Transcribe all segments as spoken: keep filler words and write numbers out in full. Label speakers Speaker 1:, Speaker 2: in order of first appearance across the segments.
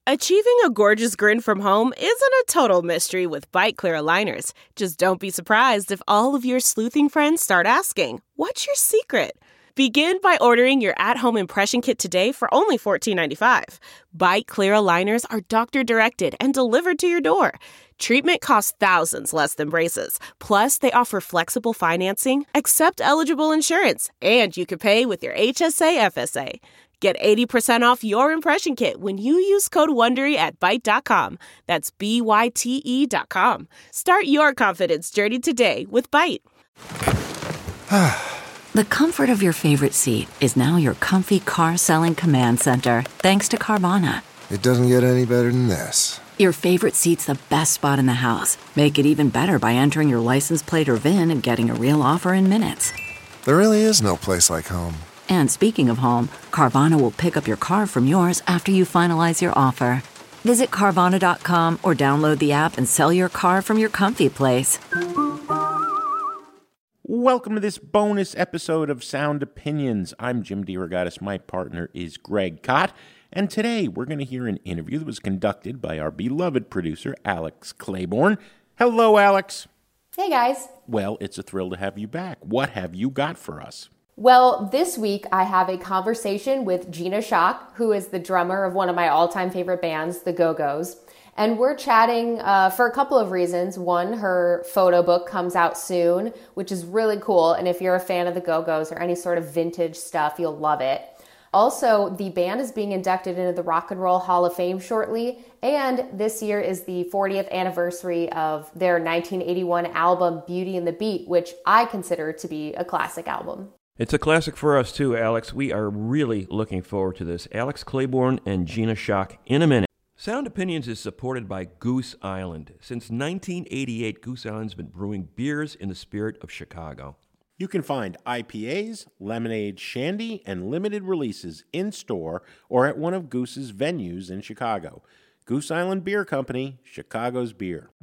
Speaker 1: Achieving a gorgeous grin from home isn't a total mystery with Byte Clear aligners. Just don't be surprised if all of your sleuthing friends start asking, "What's your secret?" Begin by ordering your at-home impression kit today for only fourteen ninety-five. Byte Clear aligners are doctor-directed and delivered to your door. Treatment costs thousands less than braces. Plus, they offer flexible financing, accept eligible insurance, and you can pay with your H S A F S A. Get eighty percent off your impression kit when you use code WONDERY at byte dot com. That's B Y T E dot com. Start your confidence journey today with Byte.
Speaker 2: The comfort of your favorite seat is now your comfy car-selling command center, thanks to Carvana.
Speaker 3: It doesn't get any better than this.
Speaker 2: Your favorite seat's the best spot in the house. Make it even better by entering your license plate or V I N and getting a real offer in minutes.
Speaker 3: There really is no place like home.
Speaker 2: And speaking of home, Carvana will pick up your car from yours after you finalize your offer. Visit Carvana dot com or download the app and sell your car from your comfy place.
Speaker 4: Welcome to this bonus episode of Sound Opinions. I'm Jim DeRogatis. My partner is Greg Kot. And today we're going to hear an interview that was conducted by our beloved producer, Alex Claiborne. Hello, Alex.
Speaker 5: Hey, guys.
Speaker 4: Well, it's a thrill to have you back. What have you got for us?
Speaker 5: Well, this week I have a conversation with Gina Schock, who is the drummer of one of my all-time favorite bands, the Go-Go's. And we're chatting uh, for a couple of reasons. One, her photo book comes out soon, which is really cool. And if you're a fan of the Go-Go's or any sort of vintage stuff, you'll love it. Also, the band is being inducted into the Rock and Roll Hall of Fame shortly. And this year is the fortieth anniversary of their nineteen eighty-one album, Beauty and the Beat, which I consider to be a classic album.
Speaker 6: It's a classic for us too, Alex. We are really looking forward to this. Alex Claiborne and Gina Schock in a minute. Sound Opinions is supported by Goose Island. Since nineteen eighty-eight, Goose Island's been brewing beers in the spirit of Chicago.
Speaker 4: You can find I P As, lemonade, shandy, and limited releases in-store or at one of Goose's venues in Chicago. Goose Island Beer Company, Chicago's beer.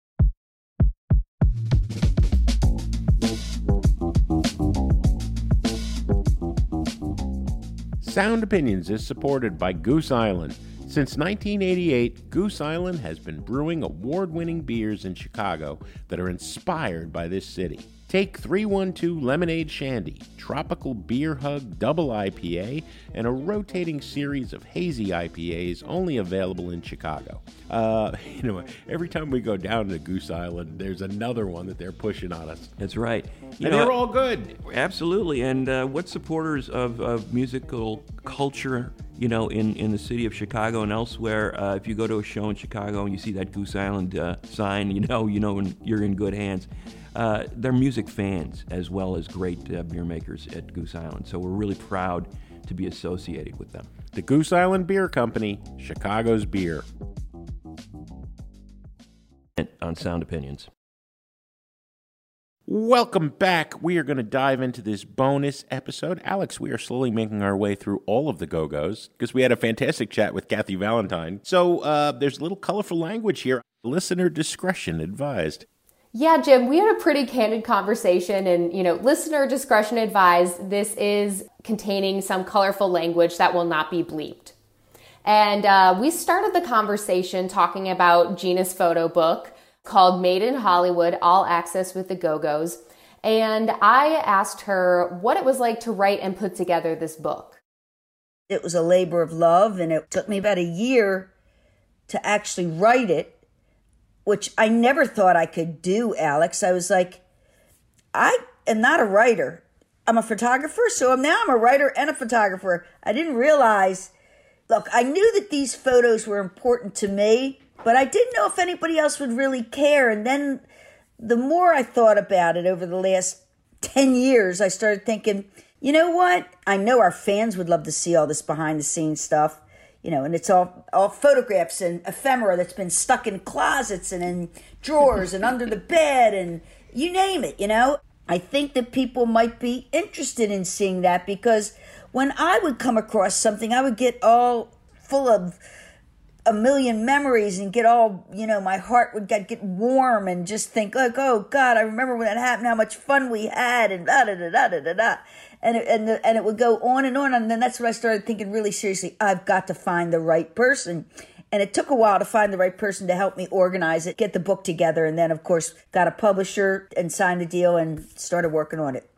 Speaker 4: Sound Opinions is supported by Goose Island. Since nineteen eighty-eight, Goose Island has been brewing award-winning beers in Chicago that are inspired by this city. Take three one two Lemonade Shandy, Tropical Beer Hug Double I P A, and a rotating series of hazy I P As only available in Chicago. Uh, you know, every time we go down to Goose Island, there's another one that they're pushing on us.
Speaker 6: That's right. You
Speaker 4: and
Speaker 6: know,
Speaker 4: they're all good.
Speaker 6: Absolutely. And uh, what supporters of, of musical culture, you know, in, in the city of Chicago and elsewhere, uh, if you go to a show in Chicago and you see that Goose Island uh, sign, you know, you know you're in good hands. Uh, they're music fans as well as great uh, beer makers at Goose Island. So we're really proud to be associated with them.
Speaker 4: The Goose Island Beer Company, Chicago's beer.
Speaker 6: On Sound Opinions.
Speaker 4: Welcome back. We are going to dive into this bonus episode. Alex, we are slowly making our way through all of the Go-Go's because we had a fantastic chat with Kathy Valentine. So uh, there's a little colorful language here. Listener discretion advised.
Speaker 5: Yeah, Jim, we had a pretty candid conversation and, you know, listener discretion advised. This is containing some colorful language that will not be bleeped. And uh, we started the conversation talking about Gina's photo book called Made in Hollywood, All Access with the Go-Go's. And I asked her what it was like to write and put together this book.
Speaker 7: It was a labor of love, and it took me about a year to actually write it, which I never thought I could do, Alex. I was like, I am not a writer. I'm a photographer, so now I'm a writer and a photographer. I didn't realize, look, I knew that these photos were important to me, but I didn't know if anybody else would really care. And then the more I thought about it over the last ten years, I started thinking, you know what? I know our fans would love to see all this behind-the-scenes stuff. You know, and it's all, all photographs and ephemera that's been stuck in closets and in drawers and under the bed and you name it, you know. I think that people might be interested in seeing that because when I would come across something, I would get all full of a million memories and get all, you know, my heart would get, get warm and just think like, oh, God, I remember when that happened, how much fun we had and da-da-da-da-da-da. And it, and, the, and it would go on and on. And then that's when I started thinking really seriously, I've got to find the right person. And it took a while to find the right person to help me organize it, get the book together, and then, of course, got a publisher and signed a deal and started working on it.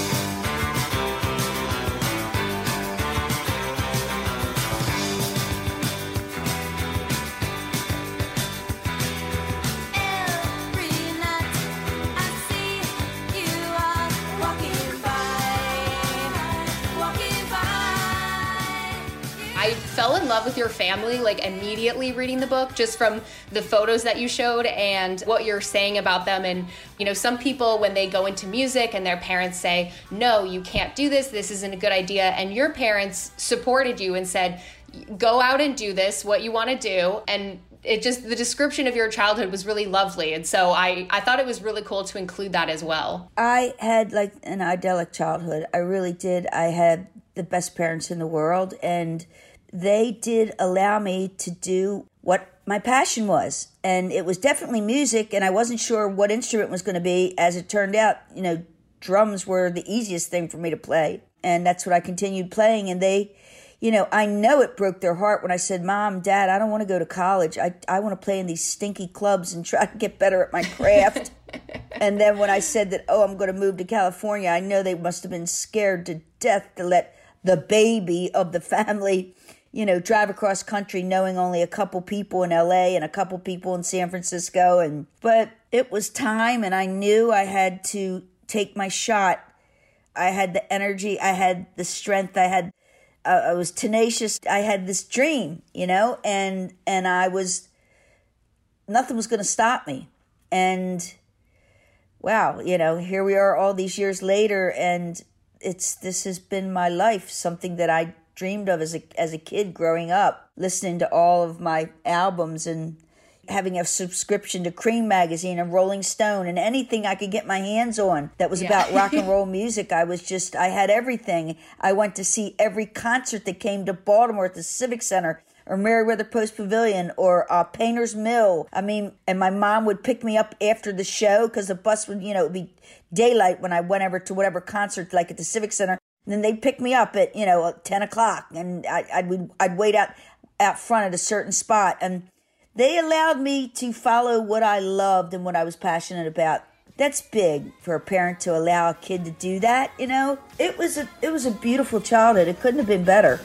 Speaker 5: I fell in love with your family, like, immediately reading the book, just from the photos that you showed and what you're saying about them. And, you know, some people, when they go into music and their parents say, no, you can't do this, this isn't a good idea. And your parents supported you and said, go out and do this, what you want to do. And it just, the description of your childhood was really lovely. And so I, I thought it was really cool to include that as well.
Speaker 7: I had like an idyllic childhood. I really did. I had the best parents in the world, and they did allow me to do what my passion was. And it was definitely music, and I wasn't sure what instrument was going to be. As it turned out, you know, drums were the easiest thing for me to play. And that's what I continued playing. And they, you know, I know it broke their heart when I said, Mom, Dad, I don't want to go to college. I, I want to play in these stinky clubs and try to get better at my craft. And then when I said that, oh, I'm going to move to California, I know they must have been scared to death to let the baby of the family, you know, drive across country knowing only a couple people in L A and a couple people in San Francisco. And but it was time, and I knew I had to take my shot. I had the energy, I had the strength, I had, uh, I was tenacious. I had this dream, you know, and and I was, nothing was going to stop me. And wow, you know, here we are all these years later, and it's this has been my life, something that I dreamed of as a as a kid growing up, listening to all of my albums and having a subscription to Cream magazine and Rolling Stone and anything I could get my hands on that was yeah. about rock and roll music. I was just, I had everything. I went to see every concert that came to Baltimore at the Civic Center or Meriwether Post Pavilion or uh, Painter's Mill. I mean, and my mom would pick me up after the show because the bus would, you know, it'd be daylight when I went over to whatever concert, like at the Civic Center. And then they'd pick me up at, you know, ten o'clock, and I, I'd, I'd wait out, out front at a certain spot. And they allowed me to follow what I loved and what I was passionate about. That's big for a parent to allow a kid to do that, you know. It was a, it was a beautiful childhood. It couldn't have been better.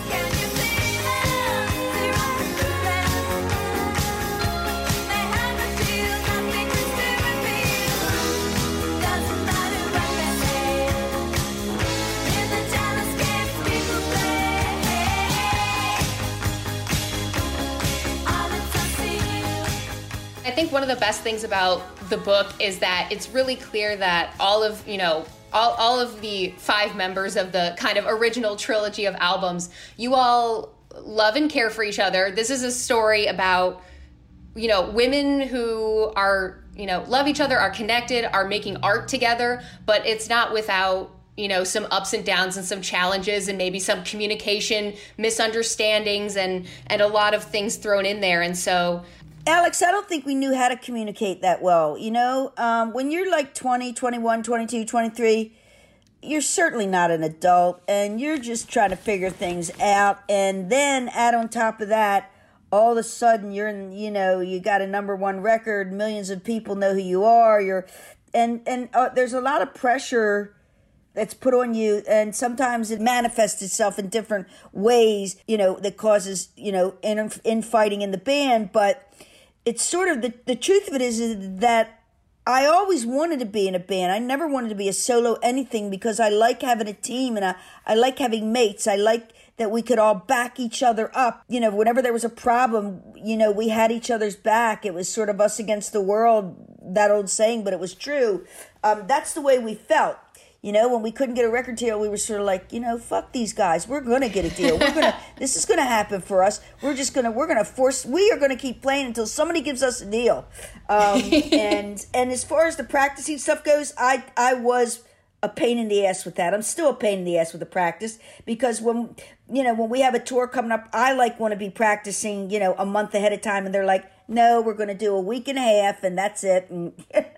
Speaker 5: I think one of the best things about the book is that it's really clear that all of, you know, all, all of the five members of the kind of original trilogy of albums, you all love and care for each other. This is a story about, you know, women who are, you know, love each other, are connected, are making art together, but it's not without, you know, some ups and downs and some challenges and maybe some communication misunderstandings and, and a lot of things thrown in there. And so
Speaker 7: Alex, I don't think we knew how to communicate that well. You know, um, when you're like twenty, twenty-one, twenty-two, twenty-three, you're certainly not an adult, and you're just trying to figure things out. And then add on top of that, all of a sudden you're in, you know, you got a number one record, millions of people know who you are. You're, and, and uh, there's a lot of pressure that's put on you, and sometimes it manifests itself in different ways, you know, that causes, you know, in, infighting in the band. But it's sort of, the, the truth of it is, is that I always wanted to be in a band. I never wanted to be a solo anything because I like having a team, and I, I like having mates. I like that we could all back each other up. You know, whenever there was a problem, you know, we had each other's back. It was sort of us against the world, that old saying, but it was true. Um, that's the way we felt. You know, when we couldn't get a record deal, we were sort of like, you know, fuck these guys. We're going to get a deal. We're going to, this is going to happen for us. We're just going to, we're going to force, we are going to keep playing until somebody gives us a deal. Um, and, and as far as the practicing stuff goes, I, I was a pain in the ass with that. I'm still a pain in the ass with the practice because when, you know, when we have a tour coming up, I like want to be practicing, you know, a month ahead of time. And they're like, no, we're going to do a week and a half and that's it. And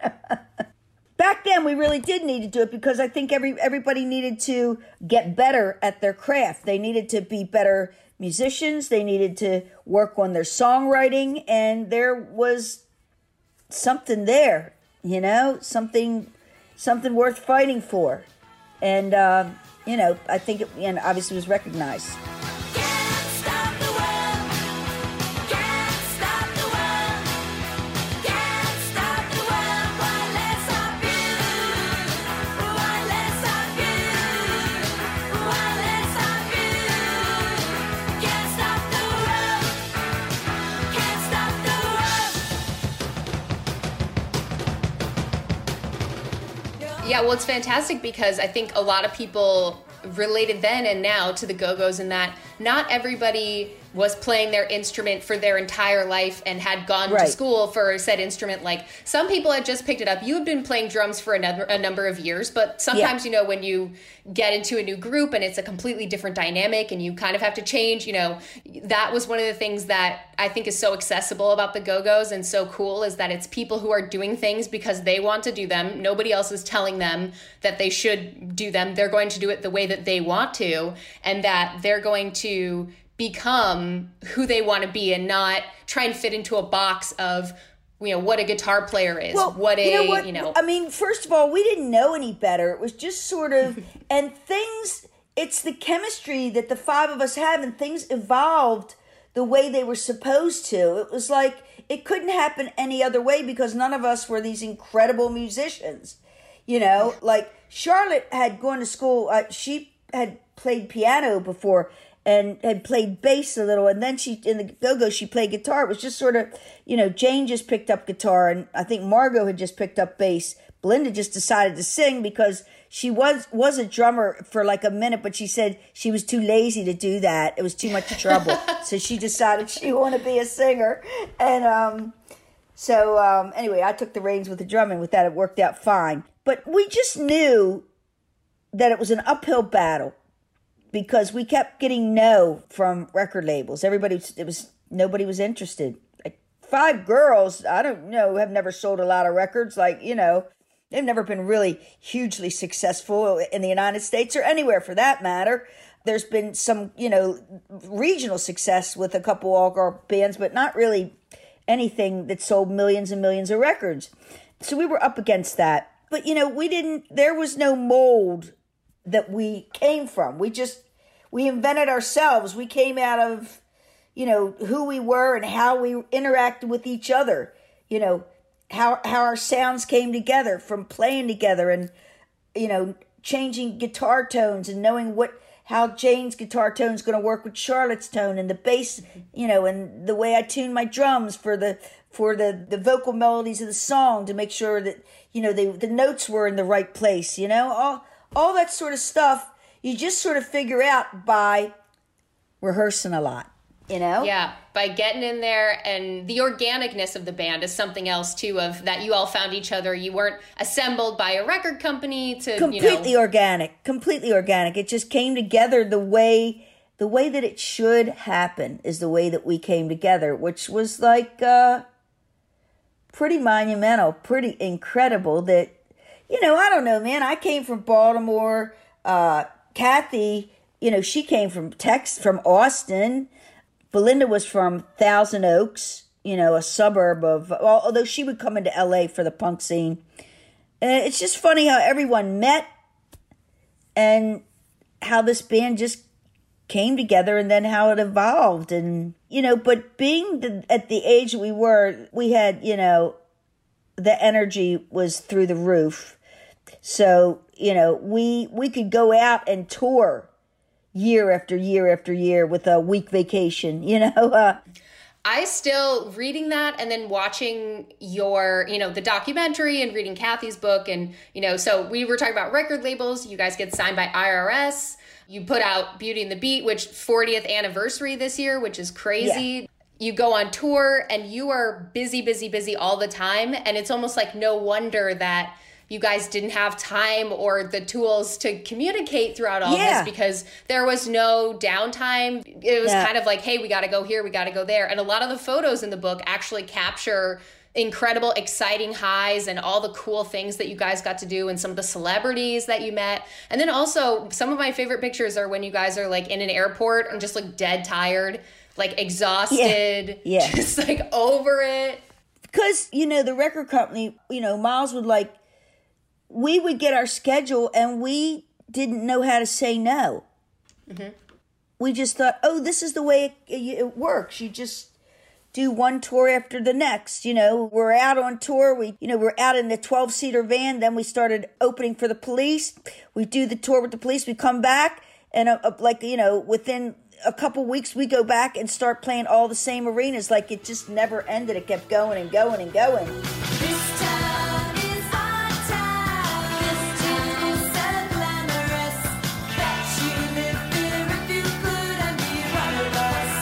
Speaker 7: back then, we really did need to do it because I think every everybody needed to get better at their craft. They needed to be better musicians. They needed to work on their songwriting, and there was something there, you know, something, something worth fighting for. And, uh, you know, I think it, and obviously was recognized.
Speaker 5: Yeah, well, it's fantastic because I think a lot of people related then and now to the Go-Go's in that not everybody was playing their instrument for their entire life and had gone
Speaker 7: right.
Speaker 5: to school for said instrument. Like some people had just picked it up. You had been playing drums for a, number, a number of years, but sometimes, yeah. you know, when you get into a new group and it's a completely different dynamic and you kind of have to change, you know, that was one of the things that I think is so accessible about the Go-Go's and so cool is that it's people who are doing things because they want to do them. Nobody else is telling them that they should do them. They're going to do it the way that they want to, and that they're going to become who they want to be and not try and fit into a box of, you know, what a guitar player is.
Speaker 7: Well,
Speaker 5: what a,
Speaker 7: you know, what?
Speaker 5: you know.
Speaker 7: I mean, first of all, we didn't know any better. It was just sort of, and things, it's the chemistry that the five of us have, and things evolved the way they were supposed to. It was like, it couldn't happen any other way because none of us were these incredible musicians. You know, like Charlotte had gone to school, uh, she had played piano before, and had played bass a little, and then she, in the Go-Go, she played guitar. It was just sort of, you know, Jane just picked up guitar, and I think Margot had just picked up bass. Belinda just decided to sing because she was was a drummer for like a minute, but she said she was too lazy to do that. It was too much trouble. So she decided she wanted to be a singer. And um, so um, anyway, I took the reins with the drumming. With that, it worked out fine. But we just knew that it was an uphill battle, because we kept getting no from record labels. Everybody, it was, nobody was interested. Like five girls, I don't know, have never sold a lot of records. Like, you know, they've never been really hugely successful in the United States or anywhere for that matter. There's been some, you know, regional success with a couple all-girl bands, but not really anything that sold millions and millions of records. So we were up against that. But, you know, we didn't, there was no mold that we came from. We just, we invented ourselves. We came out of, you know, who we were and how we interacted with each other, you know, how how our sounds came together from playing together and, you know, changing guitar tones and knowing what, how Jane's guitar tone is going to work with Charlotte's tone, and the bass, you know, and the way I tune my drums for the, for the, the vocal melodies of the song to make sure that, you know, they, the notes were in the right place, you know, all, all that sort of stuff, you just sort of figure out by rehearsing a lot, you know?
Speaker 5: Yeah, by getting in there, and the organicness of the band is something else, too, of that you all found each other. You weren't assembled by a record company to,
Speaker 7: Completely
Speaker 5: you know.
Speaker 7: organic, completely organic. It just came together the way, the way that it should happen is the way that we came together, which was like uh, pretty monumental, pretty incredible that, you know, I don't know, man. I came from Baltimore. Uh, Kathy, you know, she came from Tex, from Austin. Belinda was from Thousand Oaks, you know, a suburb of, although she would come into L A for the punk scene. And it's just funny how everyone met and how this band just came together and then how it evolved. And, you know, but being the, at the age we were, we had, you know, the energy was through the roof. So, you know, we we could go out and tour year after year after year with a week vacation, you know. Uh,
Speaker 5: I still, reading that and then watching your, you know, the documentary and reading Kathy's book. And, you know, so we were talking about record labels. You guys get signed by I R S. You put out Beauty and the Beat, which fortieth anniversary this year, which is crazy. Yeah. You go on tour and you are busy, busy, busy all the time. And it's almost like no wonder that you guys didn't have time or the tools to communicate throughout all
Speaker 7: yeah.
Speaker 5: this, because there was no downtime. It was
Speaker 7: yeah.
Speaker 5: kind of like, hey, we got to go here, we got to go there. And a lot of the photos in the book actually capture incredible, exciting highs and all the cool things that you guys got to do and some of the celebrities that you met. And then also some of my favorite pictures are when you guys are like in an airport and just like dead tired, like exhausted,
Speaker 7: yeah, yeah.
Speaker 5: just like over it.
Speaker 7: Because, you know, the record company, you know, Miles would like, we would get our schedule and we didn't know how to say no. Mm-hmm. We just thought, oh, this is the way it, it works. You just do one tour after the next. You know, we're out on tour. We, you know, we're out in the twelve-seater van. Then we started opening for the Police. We do the tour with the Police. We come back and uh, uh, like, you know, within a couple weeks, we go back and start playing all the same arenas. Like it just never ended. It kept going and going and going.
Speaker 8: This town is our town. This town is so glamorous that you live there if you could and be one of us.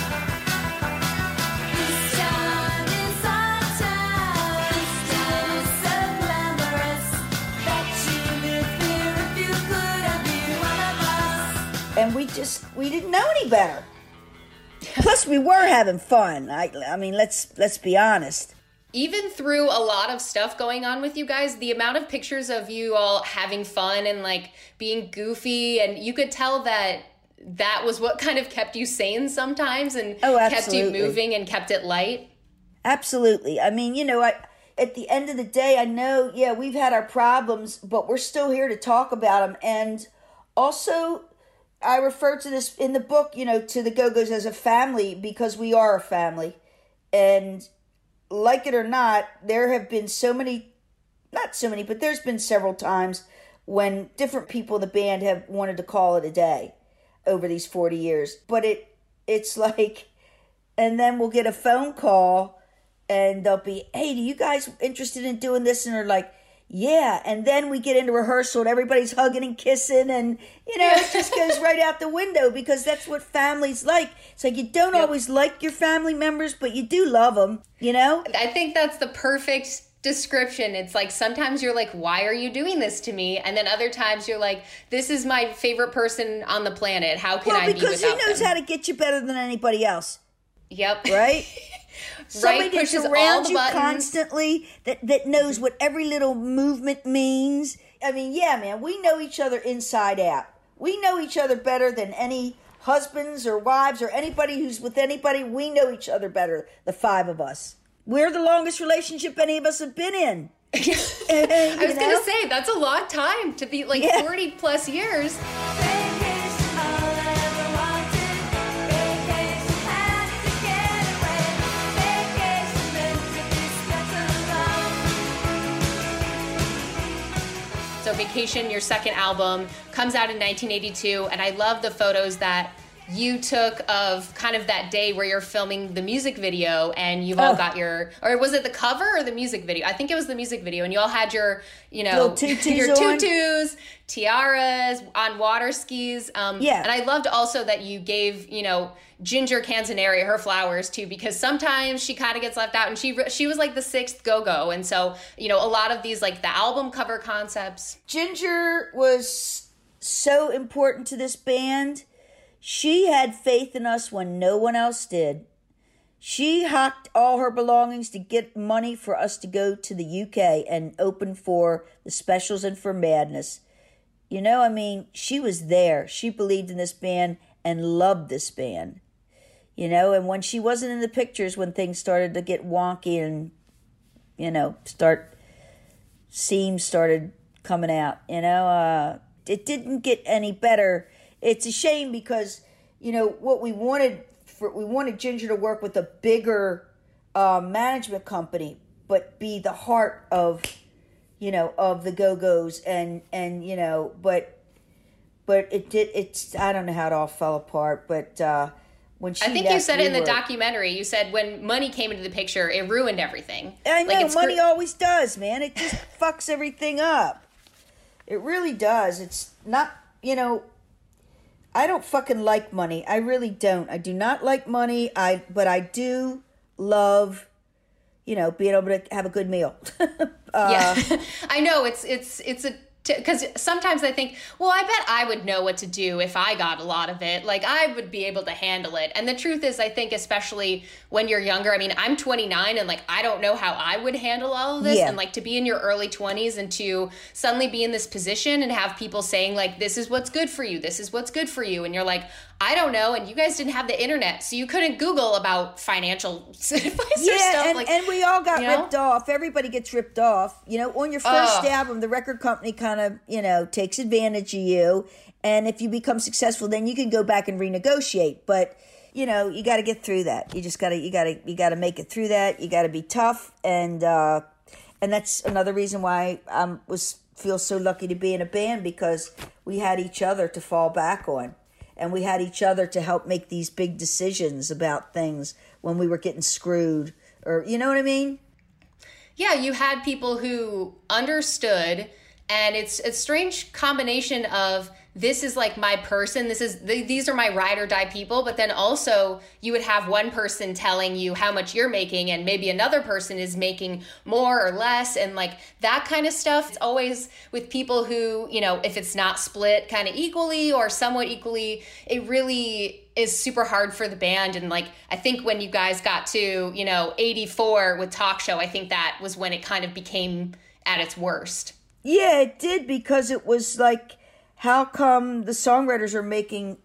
Speaker 8: This town is our town. This town is so glamorous that you live there if you could and be one of us.
Speaker 7: And we just, we didn't know any better. Plus, we were having fun. I, I mean, let's let's be honest.
Speaker 5: Even through a lot of stuff going on with you guys, the amount of pictures of you all having fun and like being goofy, and you could tell that that was what kind of kept you sane sometimes and
Speaker 7: oh,
Speaker 5: kept you moving and kept it light.
Speaker 7: Absolutely. I mean, you know, I at the end of the day, I know, yeah, we've had our problems, but we're still here to talk about them. And also, I refer to this in the book, you know, to the Go-Go's as a family because we are a family. And like it or not, there have been so many, not so many, but there's been several times when different people in the band have wanted to call it a day over these forty years. But it it's like, and then we'll get a phone call and they'll be, hey, do you guys interested in doing this? And they're like, yeah. And then we get into rehearsal and everybody's hugging and kissing and, you know, it just goes right out the window because that's what family's like. It's like you don't yep. always like your family members, but you do love them, you know?
Speaker 5: I think that's the perfect description. It's like sometimes you're like, why are you doing this to me? And then other times you're like, this is my favorite person on the planet. How can
Speaker 7: well,
Speaker 5: I be without them?
Speaker 7: Because he knows how to get you better than anybody else.
Speaker 5: Yep.
Speaker 7: Right? Somebody
Speaker 5: right,
Speaker 7: that's
Speaker 5: pushes
Speaker 7: around
Speaker 5: all the
Speaker 7: you
Speaker 5: buttons.
Speaker 7: constantly, that, that knows what every little movement means. I mean, yeah, man, we know each other inside out. We know each other better than any husbands or wives or anybody who's with anybody. We know each other better, the five of us. We're the longest relationship any of us have been in.
Speaker 5: I was going to say, that's a long time to be like yeah. forty plus years. So Vacation, your second album, comes out in nineteen eighty-two, and I love the photos that you took of kind of that day where you're filming the music video and you've all oh. got your, or was it the cover or the music video? I think it was the music video, and you all had your, you know,
Speaker 7: tutus
Speaker 5: your
Speaker 7: on.
Speaker 5: tutus, tiaras, on water skis. Um,
Speaker 7: yeah.
Speaker 5: And I loved also that you gave, you know, Ginger Canzoneri her flowers too, because sometimes she kind of gets left out, and she she was like the sixth Go-Go. And so, you know, a lot of these, like the album cover concepts.
Speaker 7: Ginger was so important to this band. She had faith in us when no one else did. She hocked all her belongings to get money for us to go to the U K and open for the Specials and for Madness. You know, I mean, she was there. She believed in this band and loved this band. You know, and when she wasn't in the pictures, when things started to get wonky and, you know, start, seams started coming out, you know, uh, it didn't get any better. It's a shame because, you know, what we wanted, for, we wanted Ginger to work with a bigger uh, management company, but be the heart of, you know, of the Go-Go's and, and, you know, but, but it did, it's, I don't know how it all fell apart, but uh, when she
Speaker 5: I think
Speaker 7: left,
Speaker 5: you said
Speaker 7: we
Speaker 5: it in the
Speaker 7: were,
Speaker 5: documentary, you said when money came into the picture, it ruined everything.
Speaker 7: I know,
Speaker 5: like
Speaker 7: money
Speaker 5: gr-
Speaker 7: always does, man. It just fucks everything up. It really does. It's not, you know, I don't fucking like money. I really don't. I do not like money. I, but I do love, you know, being able to have a good meal. uh,
Speaker 5: yeah, I know it's it's it's a Because sometimes I think, well, I bet I would know what to do if I got a lot of it. Like, I would be able to handle it. And the truth is, I think, especially when you're younger, I mean, I'm twenty-nine and, like, I don't know how I would handle all of this.
Speaker 7: Yeah.
Speaker 5: And, like, to be in your early twenties and to suddenly be in this position and have people saying, like, this is what's good for you. This is what's good for you. And you're like, I don't know. And you guys didn't have the internet, so you couldn't Google about financial advice or
Speaker 7: Yeah,
Speaker 5: stuff.
Speaker 7: and,
Speaker 5: like,
Speaker 7: and we all got
Speaker 5: you know?
Speaker 7: ripped off. Everybody gets ripped off. You know, on your first
Speaker 5: Ugh.
Speaker 7: album, the record company kind of, you know, takes advantage of you. And if you become successful, then you can go back and renegotiate. But, you know, you got to get through that. You just got to, you got to, you got to make it through that. You got to be tough. And, uh, and that's another reason why I was, feel so lucky to be in a band, because we had each other to fall back on. And we had each other to help make these big decisions about things when we were getting screwed, or, you know what I mean?
Speaker 5: Yeah, you had people who understood, and it's a strange combination of, this is like my person, this is th- these are my ride or die people, but then also you would have one person telling you how much you're making, and maybe another person is making more or less, and like that kind of stuff. It's always with people who, you know, if it's not split kind of equally or somewhat equally, it really is super hard for the band. And like, I think when you guys got to, you know, eighty-four with Talk Show, I think that was when it kind of became at its worst.
Speaker 7: Yeah, it did, because it was like, how come the songwriters are making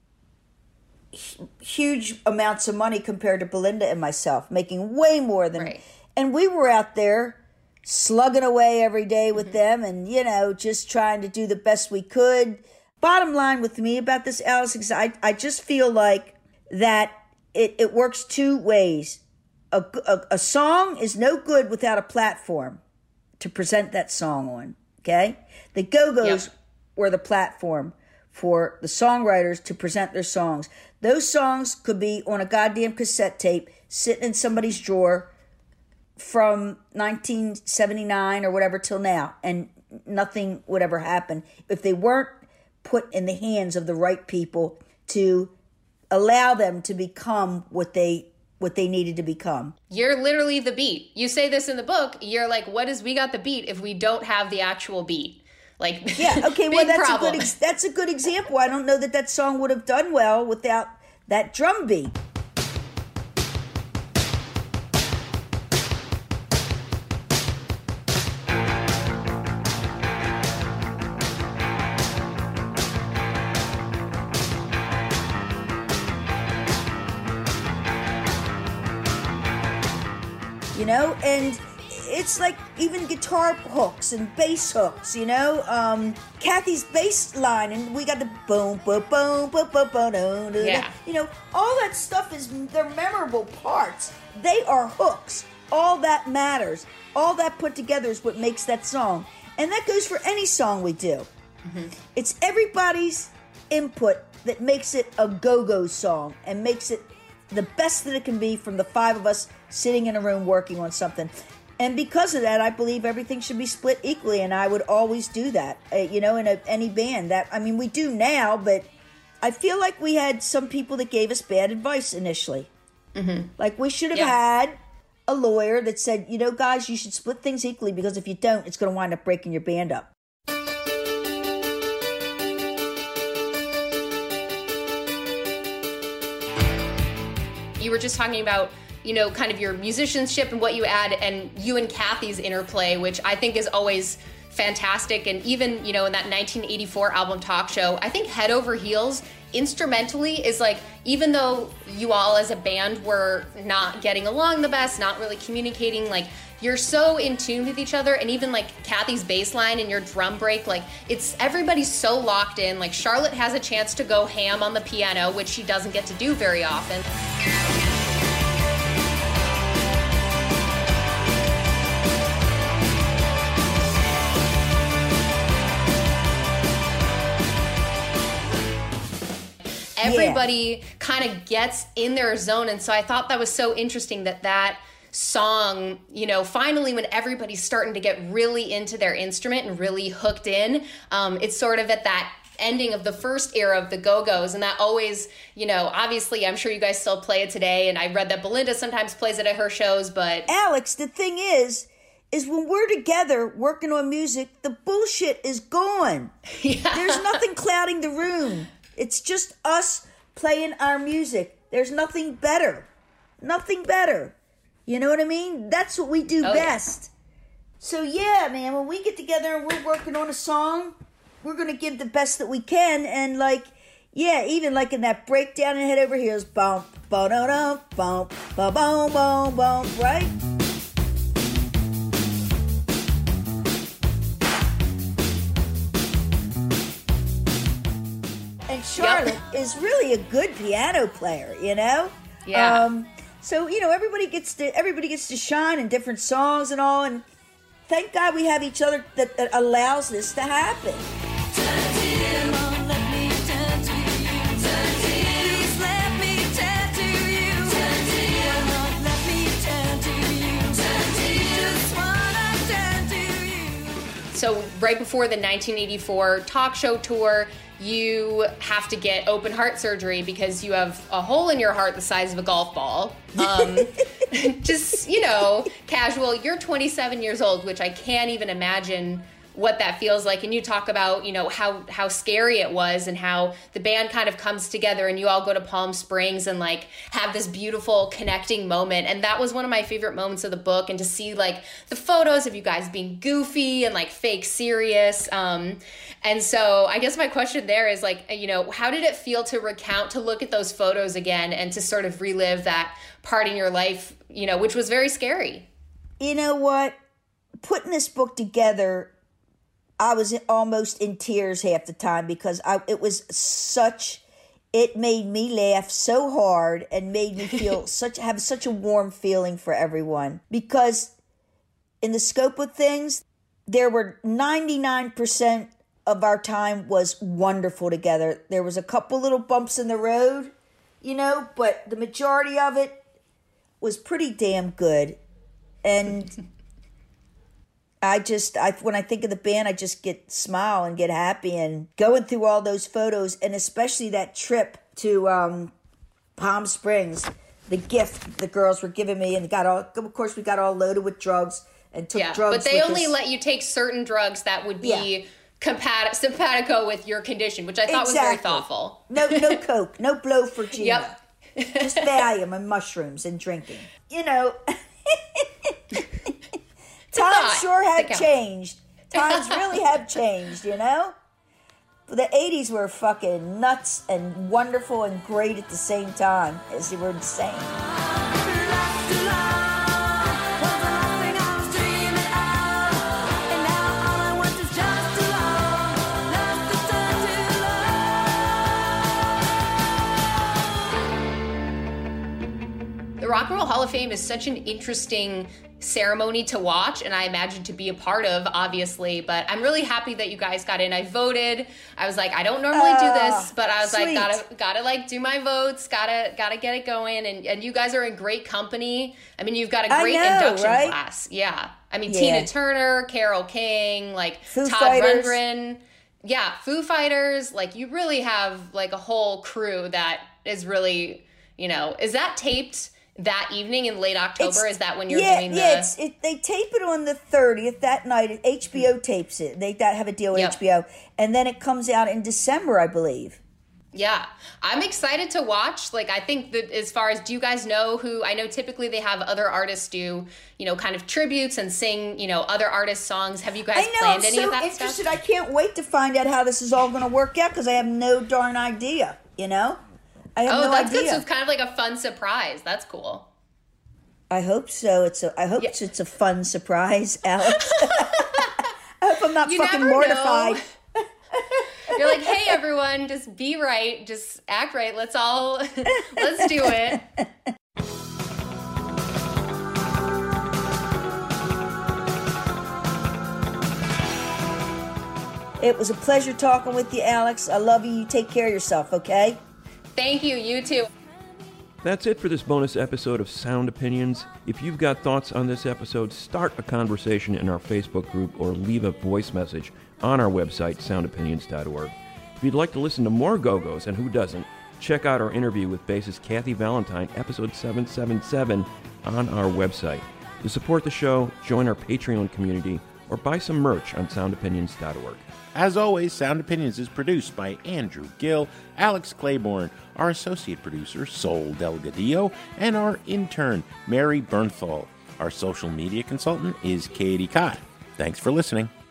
Speaker 7: h- huge amounts of money compared to Belinda and myself, making way more than,
Speaker 5: Right.
Speaker 7: and we were out there slugging away every day with
Speaker 5: Mm-hmm.
Speaker 7: them, and, you know, just trying to do the best we could. Bottom line with me about this, Alice, is I, I just feel like that it, it works two ways. A, a, a song is no good without a platform to present that song on, okay? The Go-Go's
Speaker 5: Yep.
Speaker 7: were the platform for the songwriters to present their songs. Those songs could be on a goddamn cassette tape sitting in somebody's drawer from nineteen seventy-nine or whatever till now, and nothing would ever happen if they weren't put in the hands of the right people to allow them to become what they what they needed to become.
Speaker 5: You're literally the beat. You say this in the book. You're like, what is We Got the Beat if we don't have the actual beat? Like,
Speaker 7: Yeah, okay, well,
Speaker 5: big
Speaker 7: that's
Speaker 5: problem.
Speaker 7: a good ex- that's a good example. I don't know that that song would have done well without that drum beat. You know, and it's like even guitar hooks and bass hooks, you know. Um, Kathy's bass line, and we got the boom, boom, boom, boom, boom, boom, boom, boom.
Speaker 5: Yeah.
Speaker 7: You know, all that stuff is, they're memorable parts. They are hooks. All that matters. All that put together is what makes that song. And that goes for any song we do.
Speaker 5: Mm-hmm.
Speaker 7: It's everybody's input that makes it a go-go song and makes it the best that it can be from the five of us sitting in a room working on something. And because of that, I believe everything should be split equally, and I would always do that, uh, you know, in a, any band. That I mean, we do now, but I feel like we had some people that gave us bad advice initially. Mm-hmm. Like, we should have
Speaker 5: Yeah.
Speaker 7: had a lawyer that said, you know, guys, you should split things equally, because if you don't, it's going to wind up breaking your band up.
Speaker 5: You were just talking about, you know, kind of your musicianship and what you add, and you and Kathy's interplay, which I think is always fantastic. And even, you know, in that nineteen eighty-four album Talk Show, I think Head Over Heels instrumentally is like, even though you all as a band were not getting along the best, not really communicating, like, you're so in tune with each other. And even like Kathy's bass line and your drum break, like, it's everybody's so locked in. Like, Charlotte has a chance to go ham on the piano, which she doesn't get to do very often. Everybody kind of gets in their zone. And so I thought that was so interesting that that song, you know, finally when everybody's starting to get really into their instrument and really hooked in, um, it's sort of at that ending of the first era of the Go-Go's. And that always, you know, obviously I'm sure you guys still play it today. And I read that Belinda sometimes plays it at her shows, but
Speaker 7: Alex, the thing is, is when we're together working on music, the bullshit is gone.
Speaker 5: Yeah.
Speaker 7: There's nothing clouding the room. It's just us playing our music. There's nothing better. Nothing better. You know what I mean? That's what we do
Speaker 5: Oh,
Speaker 7: best. So yeah, man, when we get together and we're working on a song, we're going to give the best that we can. And like, yeah, even like in that breakdown and head over here is bump, ba-da-dum, bump, ba-boom, boom, boom, right? And Charlotte is really a good piano player, you know?
Speaker 5: Yeah.
Speaker 7: Um, so, you know, everybody gets to everybody gets to shine in different songs and all, and thank God we have each other that, that allows this to happen.
Speaker 5: So right before the nineteen eighty-four talk show tour, you have to get open heart surgery because you have a hole in your heart the size of a golf ball. Um, just, you know, casual. You're twenty-seven years old, which I can't even imagine what that feels like. And you talk about, you know, how, how scary it was and how the band kind of comes together and you all go to Palm Springs and like have this beautiful connecting moment. And that was one of my favorite moments of the book. And to see like the photos of you guys being goofy and like fake serious. Um, and so I guess my question there is like, you know, how did it feel to recount, to look at those photos again and to sort of relive that part in your life, you know, which was very scary?
Speaker 7: You know what? Putting this book together, I was almost in tears half the time because I, it was such, it made me laugh so hard and made me feel such, have such a warm feeling for everyone. Because in the scope of things, there were ninety-nine percent of our time was wonderful together. There was a couple little bumps in the road, you know, but the majority of it was pretty damn good. And I just, I when I think of the band, I just get smile and get happy. And going through all those photos, and especially that trip to um, Palm Springs, the gift the girls were giving me, and got all, of course, we got all loaded with drugs and took
Speaker 5: Yeah,
Speaker 7: drugs.
Speaker 5: but they
Speaker 7: with
Speaker 5: only
Speaker 7: us.
Speaker 5: let you take certain drugs that would be
Speaker 7: Yeah.
Speaker 5: compat- simpatico with your condition, which I thought was very
Speaker 7: Exactly.
Speaker 5: thoughtful.
Speaker 7: No, no coke, no blow for Gina.
Speaker 5: Yep.
Speaker 7: Just Valium and mushrooms and drinking. You know. Times
Speaker 5: thought.
Speaker 7: sure have
Speaker 5: It counts.
Speaker 7: changed. Times really have changed, you know? The eighties were fucking nuts and wonderful and great at the same time, as they were insane.
Speaker 5: The Rock and Roll Hall of Fame is such an interesting ceremony to watch, and I imagine to be a part of, obviously, but I'm really happy that you guys got in. I voted. I was like, I don't normally do this, but I was
Speaker 7: sweet.
Speaker 5: like, gotta gotta like do my votes, gotta gotta get it going, and, and you guys are in great company. I mean, you've got a
Speaker 7: I
Speaker 5: great
Speaker 7: know,
Speaker 5: induction
Speaker 7: right?
Speaker 5: class. Yeah. I mean,
Speaker 7: Yeah.
Speaker 5: Tina Turner, Carole King, like
Speaker 7: Foo
Speaker 5: Todd
Speaker 7: Fighters.
Speaker 5: Rundgren. Yeah, Foo Fighters. Like, you really have like a whole crew that is really, you know, is that taped that evening in late October?
Speaker 7: It's-
Speaker 5: Is that when you're
Speaker 7: yeah,
Speaker 5: doing the...
Speaker 7: Yeah, it's, it, they tape it on the thirtieth that night. H B O tapes it. They that have a deal with
Speaker 5: Yep.
Speaker 7: H B O. And then it comes out in December, I believe.
Speaker 5: Yeah, I'm excited to watch. Like, I think that as far as, do you guys know who, I know typically they have other artists do, you know, kind of tributes and sing, you know, other artists' songs. Have you guys
Speaker 7: I know,
Speaker 5: planned
Speaker 7: I'm
Speaker 5: any
Speaker 7: so
Speaker 5: of that
Speaker 7: interested.
Speaker 5: stuff?
Speaker 7: I can't wait to find out how this is all going to work out because I have no darn idea, you know? I have
Speaker 5: Oh,
Speaker 7: no
Speaker 5: that's
Speaker 7: idea.
Speaker 5: good. So it's kind of like a fun surprise. That's cool.
Speaker 7: I hope so. It's a. I hope
Speaker 5: Yeah.
Speaker 7: it's, it's a fun surprise, Alex. I hope I'm not
Speaker 5: You
Speaker 7: fucking
Speaker 5: never
Speaker 7: mortified.
Speaker 5: know. You're like, hey, everyone, just be right. Just act right. Let's all, let's do it.
Speaker 7: It was a pleasure talking with you, Alex. I love you. You take care of yourself, okay?
Speaker 5: Thank you. You too.
Speaker 6: That's it for this bonus episode of Sound Opinions. If you've got thoughts on this episode, start a conversation in our Facebook group or leave a voice message on our website, sound opinions dot org. If you'd like to listen to more Go-Go's, and who doesn't, check out our interview with bassist Kathy Valentine, episode seven seventy-seven, on our website. To support the show, join our Patreon community or buy some merch on sound opinions dot org.
Speaker 4: As always, Sound Opinions is produced by Andrew Gill, Alex Claiborne, our associate producer, Sol Delgadillo, and our intern, Mary Bernthal. Our social media consultant is Katie Cott. Thanks for listening.